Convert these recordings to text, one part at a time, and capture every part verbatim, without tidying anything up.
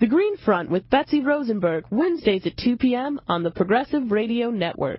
The Green Front with Betsy Rosenberg, Wednesdays at two p.m. on the Progressive Radio Network.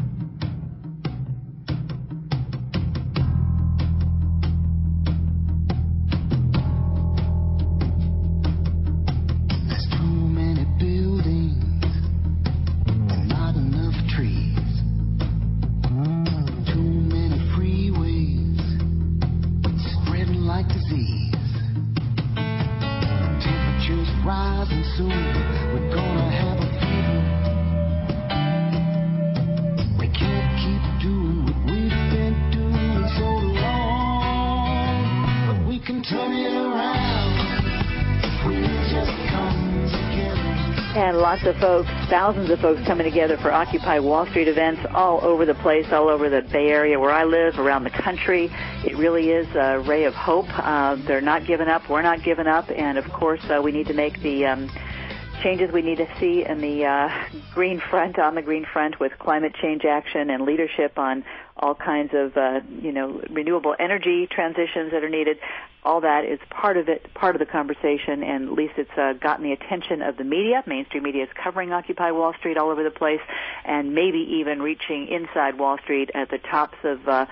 And lots of folks, thousands of folks coming together for Occupy Wall Street events all over the place, all over the Bay Area where I live, around the country. It really is a ray of hope. Uh, they're not giving up. We're not giving up. And, of course, uh, we need to make the um, changes we need to see in the uh, Green Front, on the Green Front, with climate change action and leadership on all kinds of, uh, you know, renewable energy transitions that are needed. All that is part of it, part of the conversation, and at least it's uh, gotten the attention of the media. Mainstream media is covering Occupy Wall Street all over the place, and maybe even reaching inside Wall Street at the tops of uh,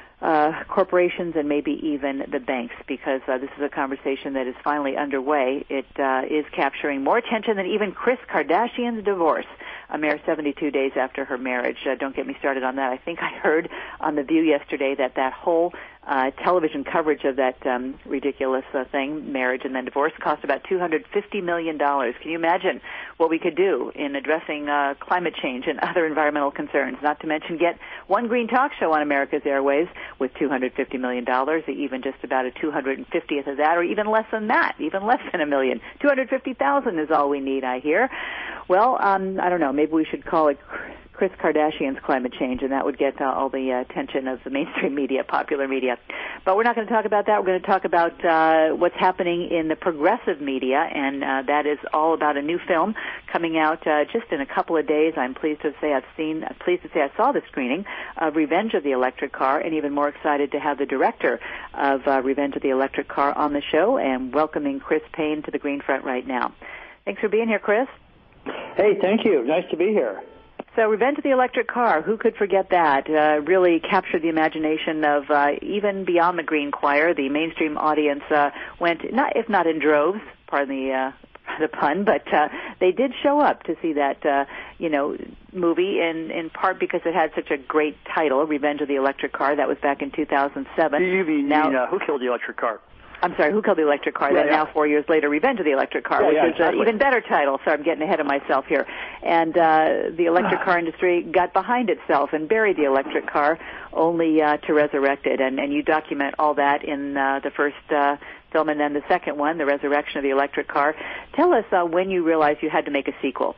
uh, corporations and maybe even the banks, because uh, this is a conversation that is finally underway. It uh, is capturing more attention than even Kris Kardashian's divorce, a mere seventy-two days after her marriage. Uh, don't get me started on that. I think I heard on The View yesterday that that whole uh, television coverage of that um, ridiculous uh, thing, marriage and then divorce, cost about two hundred fifty million dollars. Can you imagine what we could do in addressing uh, climate change and other environmental concerns? Not to mention get one green talk show on America's Airways with two hundred fifty million dollars, even just about a two hundred fiftieth of that, or even less than that, even less than a million. two hundred fifty thousand is all we need, I hear. Well, um, I don't know. Maybe we should call it Kris Kardashian's climate change, and that would get uh, all the uh, attention of the mainstream media, popular media. But we're not going to talk about that. We're going to talk about uh, what's happening in the progressive media, and uh, that is all about a new film coming out uh, just in a couple of days. I'm pleased to say I've seen, uh, pleased to say I saw the screening of Revenge of the Electric Car, and even more excited to have the director of uh, Revenge of the Electric Car on the show, and welcoming Chris Payne to the Green Front right now. Thanks for being here, Chris. Hey, thank you. Nice to be here. So Revenge of the Electric Car, who could forget that? Uh, really captured the imagination of uh, even beyond the Green Choir. The mainstream audience uh, went, not if not in droves, pardon the uh, the pun, but uh, they did show up to see that, uh, you know, movie in, in part because it had such a great title, Revenge of the Electric Car. That was back in two thousand seven. You mean, now, you mean uh, Who Killed the Electric Car? I'm sorry, Who Killed the Electric Car? Yeah, That yeah. now, four years later, Revenge of the Electric Car, Yeah, which yeah, is exactly. an even better title. So I'm getting ahead of myself here. And uh, the electric car industry got behind itself and buried the electric car, only uh, to resurrect it. And, and you document all that in uh, the first uh, film and then the second one, The Resurrection of the Electric Car. Tell us uh, when you realized you had to make a sequel.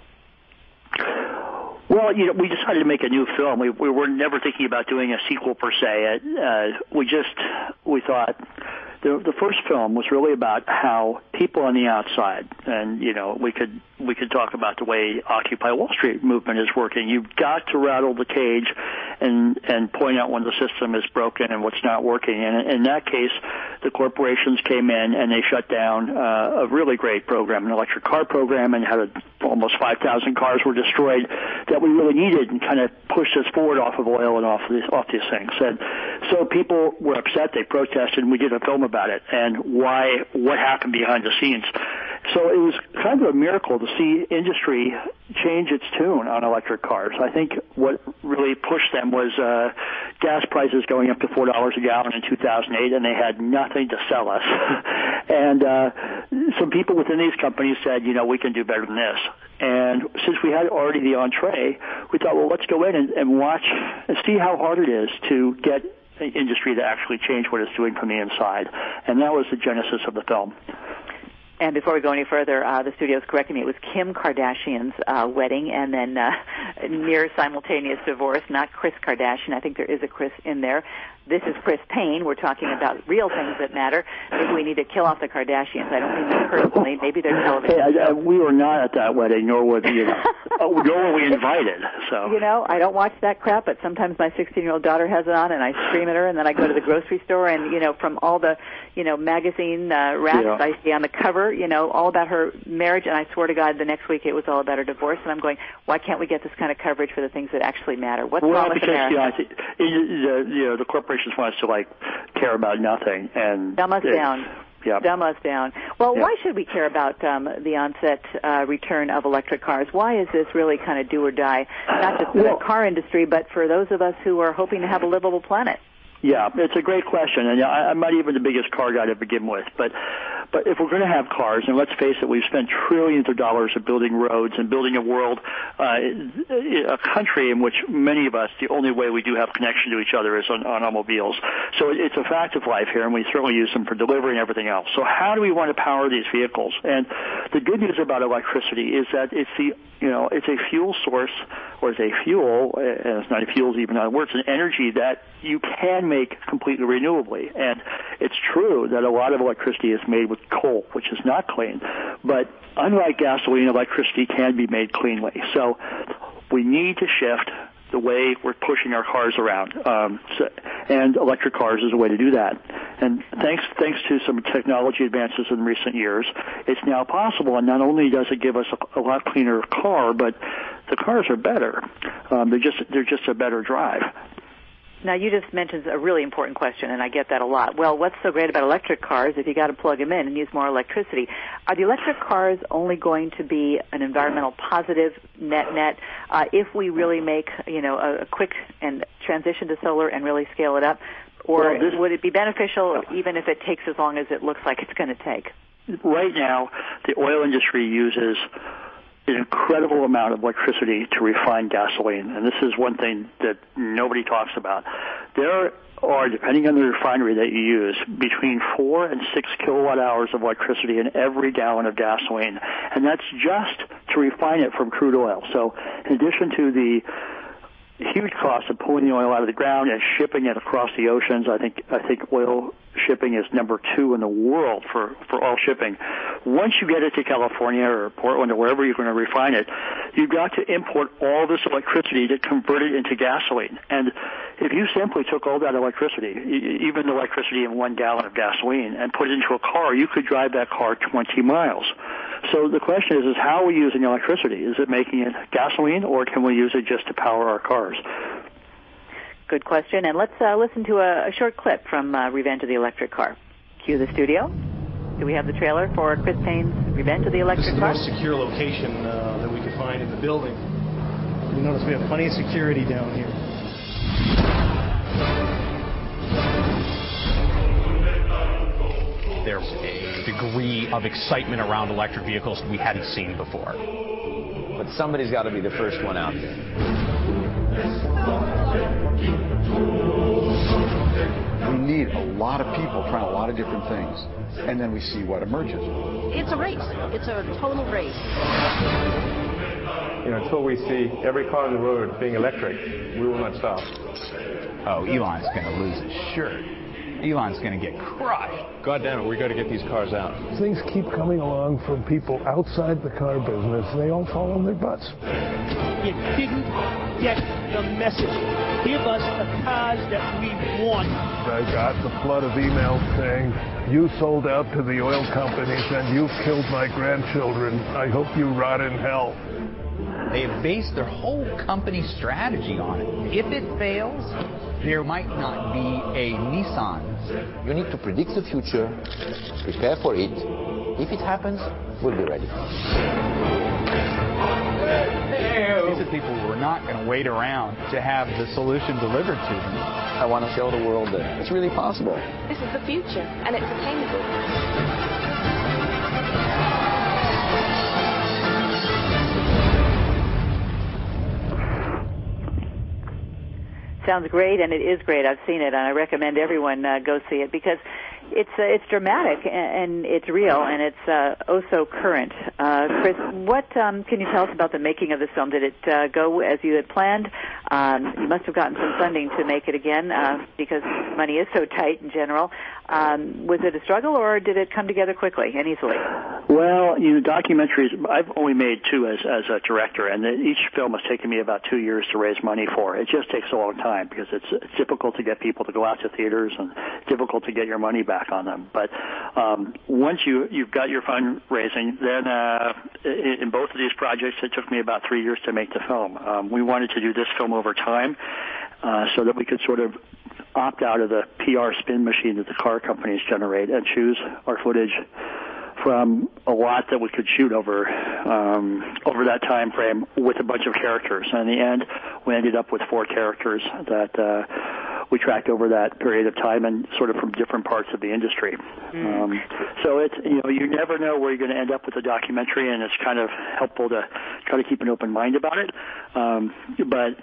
Well, you know, we decided to make a new film. We, we were never thinking about doing a sequel per se. Uh, we just, we thought the, the first film was really about how people on the outside, and, you know, we could, we could talk about the way Occupy Wall Street movement is working. You've got to rattle the cage and, and point out when the system is broken and what's not working. And in that case, the corporations came in and they shut down uh, a really great program, an electric car program, and had a, almost five thousand cars were destroyed that we really needed, and kind of pushed us forward off of oil and off of these, off these things. And so people were upset. They protested, and we did a film about it and why, what happened behind the scenes. So it was kind of a miracle to see industry change its tune on electric cars. I think what really pushed them was uh, gas prices going up to four dollars a gallon in two thousand eight, and they had nothing to sell us. and uh, some people within these companies said, you know, we can do better than this. And since we had already the entree, we thought, well, let's go in and, and watch and see how hard it is to get the industry to actually change what it's doing from the inside. And that was the genesis of the film. And before we go any further, uh, the studio's correcting me. It was Kim Kardashian's uh, wedding and then uh, near simultaneous divorce, not Kris Kardashian. I think there is a Kris in there. This is Chris Payne. We're talking about real things that matter. Maybe we need to kill off the Kardashians. I don't mean that personally. Maybe they're television. Hey, I, I, we were not at that wedding, nor were you know, nor were we invited. So you know, I don't watch that crap, but sometimes my sixteen-year-old daughter has it on, and I scream at her, and then I go to the grocery store, and you know, from all the you know magazine uh, racks yeah. I see on the cover, you know, all about her marriage, and I swear to God, the next week it was all about her divorce, and I'm going, why can't we get this kind of coverage for the things that actually matter? What's well, wrong with because, America? You know, I think, the, you know, the corporations want us to like care about nothing, and dumb us down. Yeah. Dumb us down. Well, yeah. why should we care about um, the onset uh, return of electric cars? Why is this really kind of do or die, not just for well, the car industry, but for those of us who are hoping to have a livable planet? Yeah, it's a great question, and I, I'm not even the biggest car guy to begin with, but but if we're going to have cars, and let's face it, we've spent trillions of dollars of building roads and building a world, uh, a country in which many of us, the only way we do have connection to each other is on, on automobiles. So it's a fact of life here, and we certainly use them for delivery and everything else. So how do we want to power these vehicles? And the good news about electricity is that it's the you know, it's a fuel source, or it's a fuel, and it's not a fuel even how it works, an energy that you can make completely renewably. And it's true that a lot of electricity is made with coal, which is not clean. But unlike gasoline, electricity can be made cleanly. So we need to shift the way we're pushing our cars around, um, so, and electric cars is a way to do that. And thanks thanks to some technology advances in recent years, it's now possible. And not only does it give us a, a lot cleaner car, but the cars are better. Um, they're just they're just a better drive. Now, you just mentioned a really important question, and I get that a lot. Well, what's so great about electric cars if you got to plug them in and use more electricity? Are the electric cars only going to be an environmental positive net-net uh, if we really make, you know, a, a quick and transition to solar and really scale it up? Or well, this, would it be beneficial even if it takes as long as it looks like it's going to take? Right now, the oil industry uses an incredible amount of electricity to refine gasoline, and this is one thing that nobody talks about. There are, depending on the refinery that you use, between four and six kilowatt hours of electricity in every gallon of gasoline, and that's just to refine it from crude oil. So in addition to the huge cost of pulling the oil out of the ground and shipping it across the oceans, I think I think oil shipping is number two in the world for, for all shipping. Once you get it to California or Portland or wherever you're going to refine it, you've got to import all this electricity to convert it into gasoline. And if you simply took all that electricity, even the electricity in one gallon of gasoline, and put it into a car, you could drive that car twenty miles. So the question is, is how are we using electricity? Is it making it gasoline, or can we use it just to power our cars? Good question. And let's uh, listen to a, a short clip from uh, Revenge of the Electric Car. Cue the studio. Do we have the trailer for Chris Payne's Revenge of the Electric Car? This is the most secure location uh, that we could find in the building. You notice we have plenty of security down here. There's a degree of excitement around electric vehicles we hadn't seen before. But somebody's got to be the first one out there. We need a lot of people trying a lot of different things, and then we see what emerges. It's a race. It's a total race. You know, until we see every car on the road being electric, we will not stop. Oh, Elon's going to lose his shirt. Elon's going to get crushed. God damn it, we got to get these cars out. Things keep coming along from people outside the car business. They all fall on their butts. You didn't get the message. Give us the cars that we want. I got the flood of emails saying, you sold out to the oil companies and you've killed my grandchildren. I hope you rot in hell. They have based their whole company strategy on it. If it fails, there might not be a Nissan. You need to predict the future, prepare for it. If it happens, we'll be ready. These are people who are not going to wait around to have the solution delivered to them. I want to show the world that it's really possible. This is the future, and it's attainable. Sounds great, and it is great. I've seen it, and I recommend everyone uh, go see it because it's uh, it's dramatic and, and it's real and it's uh, oh so current. Uh, Chris, what um, can you tell us about the making of this film? Did it uh, go as you had planned? Um, you must have gotten some funding to make it again uh, because money is so tight in general. Um, was it a struggle or did it come together quickly and easily? Well, you know, documentaries, I've only made two as, as a director, and each film has taken me about two years to raise money for. It just takes a long time because it's, it's difficult to get people to go out to theaters and it's difficult to get your money back on them. But um, once you, you've got your fundraising, then uh, in, in both of these projects, it took me about three years to make the film. Um, we wanted to do this film over time uh, so that we could sort of opt out of the P R spin machine that the car companies generate and choose our footage from a lot that we could shoot over um, over that time frame with a bunch of characters. And in the end, we ended up with four characters that uh, we tracked over that period of time and sort of from different parts of the industry. Mm. Um, so it's, you know, you never know where you're going to end up with a documentary, and it's kind of helpful to try to keep an open mind about it. Um, but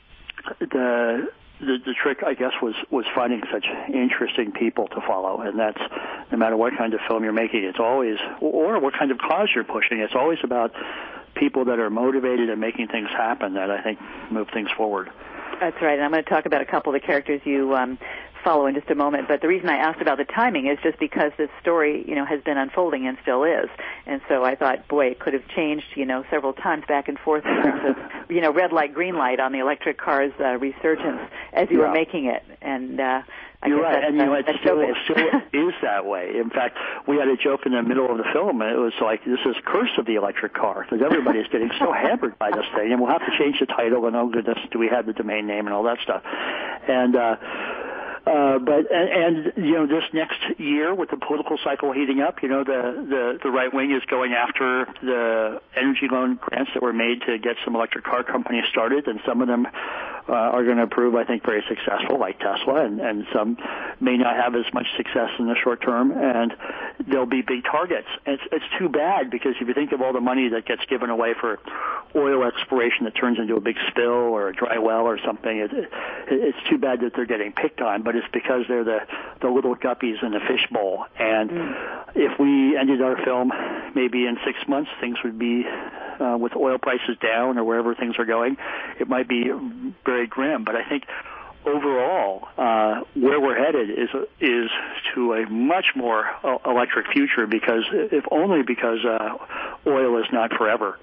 the The, the trick, I guess, was, was finding such interesting people to follow, and that's no matter what kind of film you're making, it's always, or what kind of cause you're pushing, it's always about people that are motivated and making things happen that I think move things forward. That's right, and I'm going to talk about a couple of the characters you um, follow in just a moment, but the reason I asked about the timing is just because this story, you know, has been unfolding and still is, and so I thought, boy, it could have changed, you know, several times back and forth in terms of, you know, red light, green light on the electric car's uh, resurgence as you yeah. were making it, and uh, I You're guess right, and you know, uh, it still, still is that way. In fact, we had a joke in the middle of the film, and it was like, this is curse of the electric car, because everybody's getting so hammered by this thing, and we'll have to change the title, and oh goodness, do we have the domain name and all that stuff. And, uh, Uh, but and, and you know, this next year with the political cycle heating up, you know, the the, the right wing is going after the energy loan grants that were made to get some electric car companies started, and some of them uh, are going to prove, I think, very successful, like Tesla, and, and some may not have as much success in the short term, and there'll be big targets. And it's it's too bad, because if you think of all the money that gets given away for oil exploration that turns into a big spill or a dry well or something, it, it, it's too bad that they're getting picked on. But it's because they're the, the little guppies in the fishbowl. And mm. if we ended our film maybe in six months, things would be, uh, with oil prices down or wherever things are going, it might be very grim. But I think overall, uh, where we're headed is is to a much more uh, electric future, because if only because uh, oil is not forever.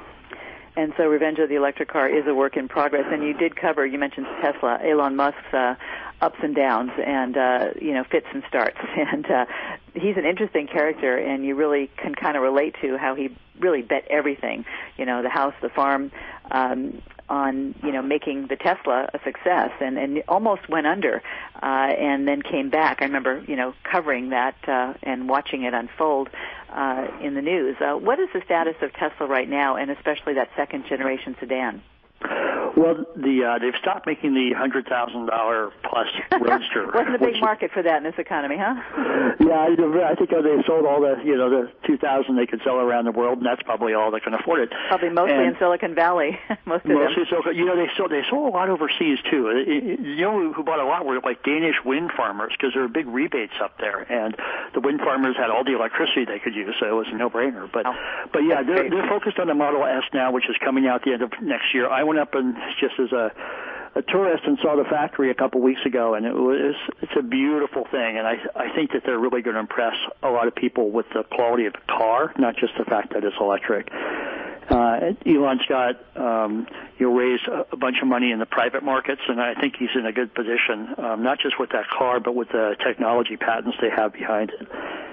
And so Revenge of the Electric Car is a work in progress. And you did cover, you mentioned Tesla, Elon Musk's uh, ups and downs and, uh, you know, fits and starts. And uh, he's an interesting character, and you really can kind of relate to how he really bet everything, you know, the house, the farm, um, on, you know, making the Tesla a success, and, and almost went under uh, and then came back. I remember, you know, covering that uh, and watching it unfold uh, in the news. Uh, what is the status of Tesla right now, and especially that second-generation sedan? Well, the uh, they've stopped making the one hundred thousand dollars plus Roadster. Wasn't a big market for that in this economy, huh? Yeah, I think they sold all the, you know, the two thousand they could sell around the world, and that's probably all that can afford it. Probably mostly and in Silicon Valley, most of mostly them. Silicon, you know, they sold, they sold a lot overseas, too. You know who bought a lot were like Danish wind farmers, because there were big rebates up there, and the wind farmers had all the electricity they could use, so it was a no-brainer. But, oh, but yeah, they're, they're focused on the Model S now, which is coming out the end of next year. I went up and just as a, a tourist and saw the factory a couple weeks ago, and it was it's a beautiful thing, and I I think that they're really going to impress a lot of people with the quality of the car, not just the fact that it's electric. Uh, Elon's got um, you know, raised a, a bunch of money in the private markets, and I think he's in a good position, um, not just with that car, but with the technology patents they have behind it.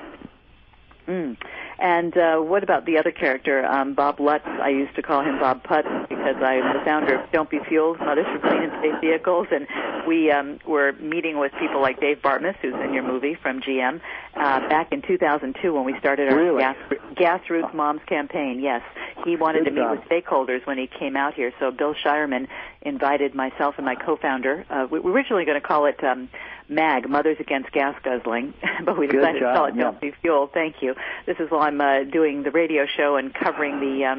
Mm. And uh, what about the other character, um, Bob Lutz? I used to call him Bob Putz because I'm the founder of Don't Be Fueled, Mothers for Clean and Safe Vehicles, and we um, were meeting with people like Dave Bartmus, who's in your movie, from G M, uh, back in two thousand two when we started our really? gas, Grassroots Moms campaign. Yes, he wanted Good to meet job. with stakeholders when he came out here, so Bill Shireman invited myself and my co-founder. Uh, we were originally going to call it um, MAG, Mothers Against Gas Guzzling, but we decided to call it Don't yeah. Be Fueled. Thank you. This is while I'm uh, doing the radio show and covering the um,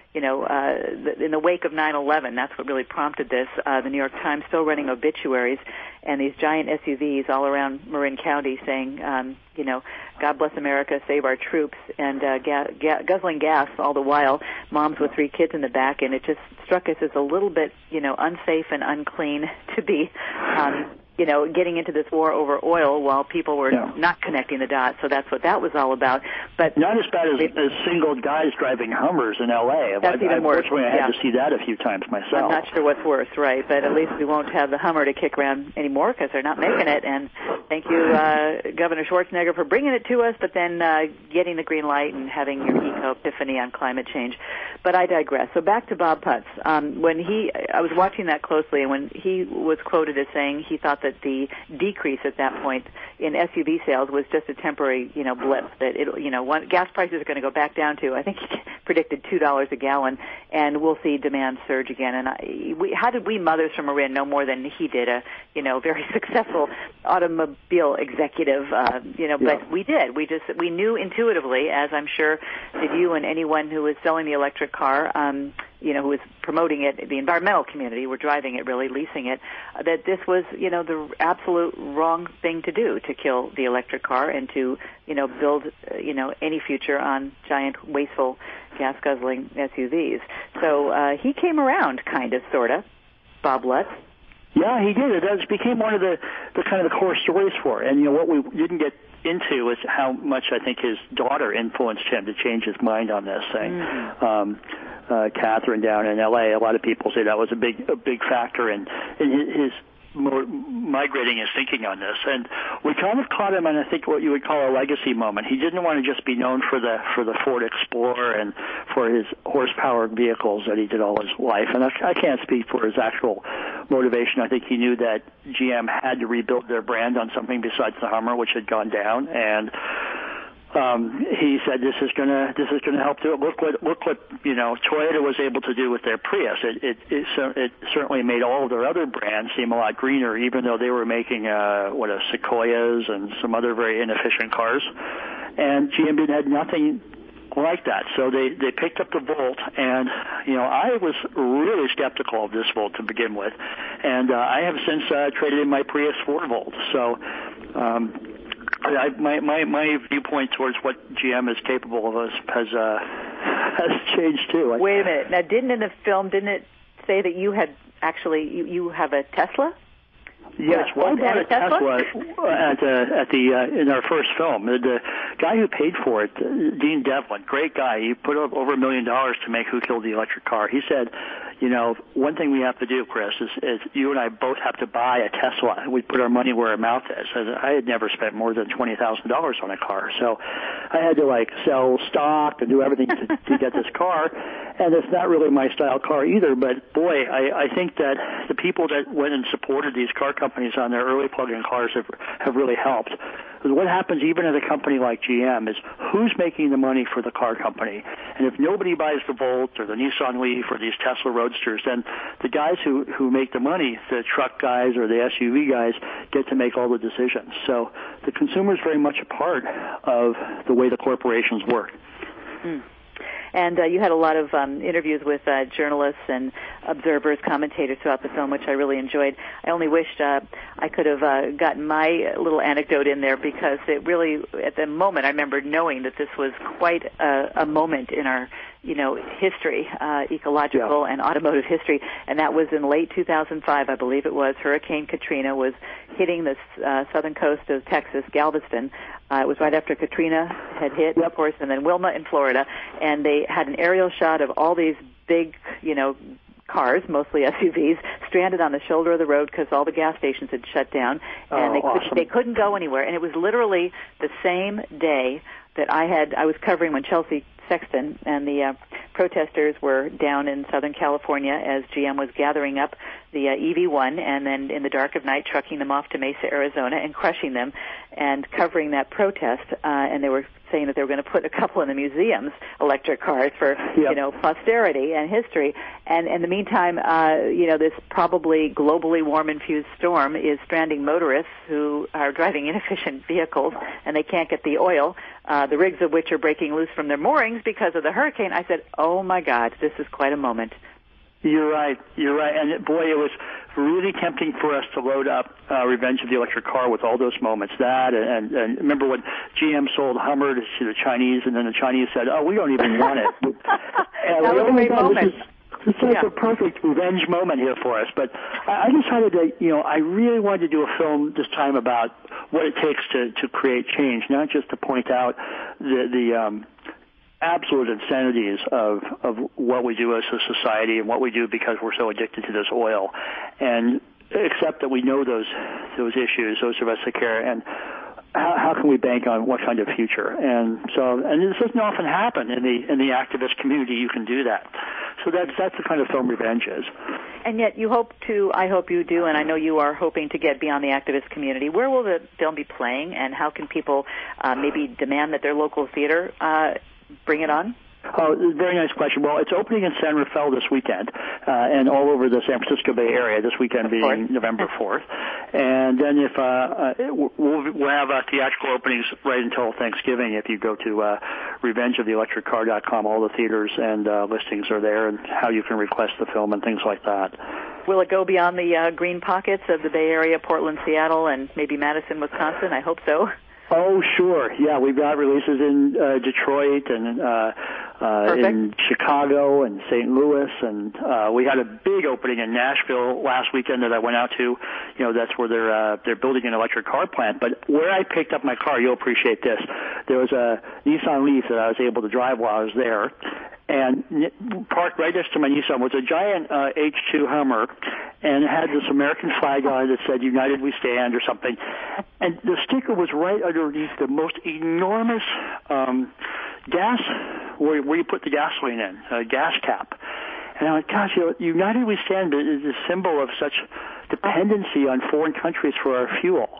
you know, uh, in the wake of nine eleven, that's what really prompted this. Uh, the New York Times still running obituaries and these giant S U Vs all around Marin County saying, um, you know, God bless America, save our troops, and uh, ga- ga- guzzling gas all the while, moms with three kids in the back, and it just struck us as a little bit, you know, unsafe and unclean to be, um, you know, getting into this war over oil while people were yeah. not connecting the dots. So that's what that was all about. But not as bad as, as single guys driving Hummers in L A. That's I, even worse. Unfortunately, I had yeah. to see that a few times myself. I'm not sure what's worse, right? But at least we won't have the Hummer to kick around anymore because they're not making it. And thank you, uh, Governor Schwarzenegger, for bringing it to us, but then uh, getting the green light and having your eco epiphany on climate change. But I digress. So back to Bob Putz. Um, when he, I was watching that closely, and when he was quoted as saying he thought that the decrease at that point in S U V sales was just a temporary, you know, blip. That it, you know, one, gas prices are going to go back down to, I think he predicted two dollars a gallon, and we'll see demand surge again. And I, we, how did we mothers from Marin know more than he did? A, you know, very successful automobile executive, uh, you know, but yeah. we did. We just we knew intuitively, as I'm sure did you and anyone who was selling the electric car. Um, you know, who was promoting it, the environmental community were driving it, really leasing it, uh, that this was, you know, the absolute wrong thing to do, to kill the electric car and to, you know, build, uh, you know, any future on giant, wasteful, gas-guzzling S U Vs. So uh, he came around, kind of, sort of, Bob Lutz. Yeah, he did. It does became one of the, the kind of the core stories for it. And, you know, what we didn't get into is how much I think his daughter influenced him to change his mind on this thing. Mm. Um, uh, Catherine down in L A, a lot of people say that was a big, a big factor in, in his more migrating his thinking on this. And we kind of caught him on, I think, what you would call a legacy moment. He didn't want to just be known for the for the Ford Explorer and for his horsepower vehicles that he did all his life. And I, I can't speak for his actual motivation. I think he knew that G M had to rebuild their brand on something besides the Hummer, which had gone down. And Um, he said, "This is gonna, this is gonna help do it. Look what, look what, you know, Toyota was able to do with their Prius. It, it, it, it certainly made all of their other brands seem a lot greener, even though they were making, uh, what, a Sequoias and some other very inefficient cars. And G M did had nothing like that. So they, they picked up the Volt, and, you know, I was really skeptical of this Volt to begin with. And, uh, I have since, uh, traded in my Prius for Volt. So, um, I, my, my my viewpoint towards what G M is capable of us has uh, has changed too. Wait a minute. Now, didn't in the film, didn't it say that you had actually you, you have a Tesla? Yes, well, I bought a Tesla, Tesla at uh, at the uh, in our first film. The, the guy who paid for it, Dean Devlin, great guy. He put up over a million dollars to make Who Killed the Electric Car. He said, you know, one thing we have to do, Chris, is, is you and I both have to buy a Tesla. We put our money where our mouth is. I had never spent more than twenty thousand dollars on a car, so I had to like sell stock and do everything to, to get this car. And it's not really my style car either. But boy, I, I think that the people that went and supported these car companies on their early plug-in cars have have really helped. Because what happens even at a company like G M is who's making the money for the car company. And if nobody buys the Volt or the Nissan Leaf or these Tesla Roadsters, then the guys who, who make the money, the truck guys or the S U V guys, get to make all the decisions. So the consumer is very much a part of the way the corporations work. Mm. And uh, you had a lot of um, interviews with uh, journalists and observers, commentators throughout the film, which I really enjoyed. I only wished uh, I could have uh, gotten my little anecdote in there because it really, at the moment, I remember knowing that this was quite a, a moment in our, you know, history, uh, ecological yeah. and automotive history, and that was in late two thousand five, I believe it was. Hurricane Katrina was hitting the uh, southern coast of Texas, Galveston. Uh, it was right after Katrina had hit, yep. of course, and then Wilma in Florida, and they had an aerial shot of all these big, you know, cars, mostly S U Vs, stranded on the shoulder of the road because all the gas stations had shut down, and oh, they, awesome. could, they couldn't go anywhere. And it was literally the same day that I had, I was covering when Chelsea Sexton and the uh, protesters were down in Southern California as G M was gathering up the uh, E V one and then in the dark of night trucking them off to Mesa, Arizona and crushing them and covering that protest. Uh, and there were saying that they were going to put a couple in the museums, electric cars, for, yep. you know, posterity and history. And in the meantime, uh, you know, this probably globally warm-infused storm is stranding motorists who are driving inefficient vehicles, and they can't get the oil, uh, the rigs of which are breaking loose from their moorings because of the hurricane. I said, oh, my God, this is quite a moment. You're right. You're right. And, boy, it was really tempting for us to load up uh, Revenge of the Electric Car with all those moments. That, and, and remember when G M sold Hummer to, to the Chinese, and then the Chinese said, oh, we don't even want it. That was a great moment. This is like yeah. a perfect revenge moment here for us. But I, I decided that, you know, I really wanted to do a film this time about what it takes to, to create change, not just to point out the, the um, absolute insanities of, of what we do as a society and what we do because we're so addicted to this oil. And accept that we know those those issues, those of us that care, and how, how can we bank on what kind of future? And so, and this doesn't often happen in the in the activist community. You can do that. So that's that's the kind of film Revenge is. And yet, you hope to. I hope you do, and I know you are hoping to get beyond the activist community. Where will the film be playing, and how can people uh, maybe demand that their local theater uh, bring it on? Oh, very nice question. Well, it's opening in San Rafael this weekend, uh, and all over the San Francisco Bay Area this weekend being November fourth. And then if, uh, uh we'll, we'll have uh, theatrical openings right until Thanksgiving. If you go to, uh, revenge of the electric car dot com, all the theaters and, uh, listings are there and how you can request the film and things like that. Will it go beyond the, uh, green pockets of the Bay Area, Portland, Seattle, and maybe Madison, Wisconsin? I hope so. Oh, sure. Yeah, we've got releases in uh, Detroit and uh, uh, in Chicago and Saint Louis, and uh, we had a big opening in Nashville last weekend that I went out to. You know, that's where they're uh, they're building an electric car plant. But where I picked up my car, you'll appreciate this. There was a Nissan Leaf that I was able to drive while I was there. And parked right next to my Nissan was a giant uh, H two Hummer, and it had this American flag on it that said "United We Stand" or something. And the sticker was right underneath the most enormous um, gas, where, where you put the gasoline in, a gas cap. And I'm like, gosh, you know, "United We Stand" is a symbol of such dependency on foreign countries for our fuel.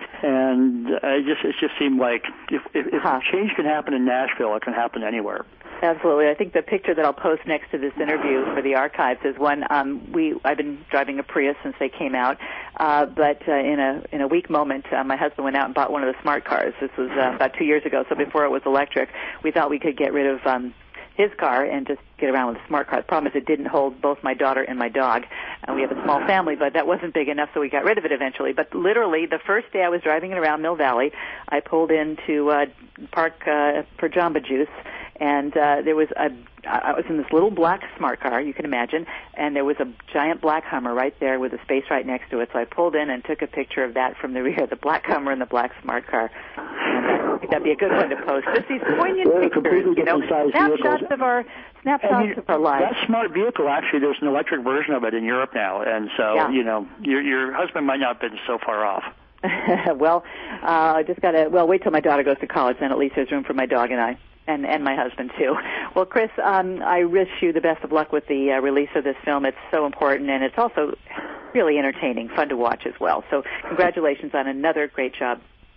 And it just it just seemed like if, if, if huh. change can happen in Nashville, it can happen anywhere. Absolutely. I think the picture that I'll post next to this interview for the archives is one um, we I've been driving a Prius since they came out, uh, but uh, in a in a weak moment, uh, my husband went out and bought one of the smart cars. This was uh, about two years ago, so before it was electric. We thought we could get rid of um, his car and just get around with a smart car. The problem is it didn't hold both my daughter and my dog. And we have a small family, but that wasn't big enough, so we got rid of it eventually. But literally, the first day I was driving it around Mill Valley, I pulled into uh, park uh, for Jamba Juice, and uh, there was a, I was in this little black smart car, you can imagine, and there was a giant black Hummer right there with a space right next to it. So I pulled in and took a picture of that from the rear, the black Hummer and the black smart car. And I think that'd be a good one to post. Just these poignant They're pictures, you know, snapshots vehicles. of our snapshots you, of our lives. That smart vehicle, actually, there's an electric version of it in Europe now, and so yeah. you know, your your husband might not have been so far off. Well, uh, I just gotta well wait till my daughter goes to college, then at least there's room for my dog and I. And, and my husband, too. Well, Chris, um, I wish you the best of luck with the uh, release of this film. It's so important, and it's also really entertaining, fun to watch as well. So congratulations on another great job.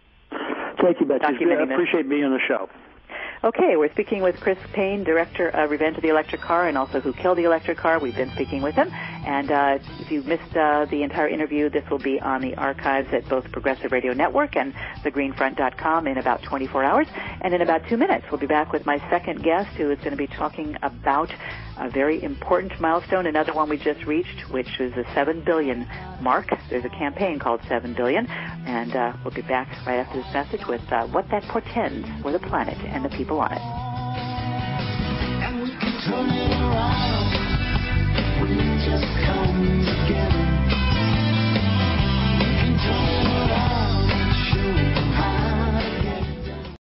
Thank you, Betsy. I appreciate being on the show. Okay, we're speaking with Chris Payne, director of Revenge of the Electric Car, and also Who Killed the Electric Car. We've been speaking with him. And uh, if you missed uh, the entire interview, this will be on the archives at both Progressive Radio Network and the green front dot com in about twenty-four hours. And in about two minutes, we'll be back with my second guest, who is going to be talking about a very important milestone, another one we just reached, which is the seven billion mark. There's a campaign called seven billion, and uh, we'll be back right after this message with uh, what that portends for the planet and the people on it. And we can turn it around. We just come together.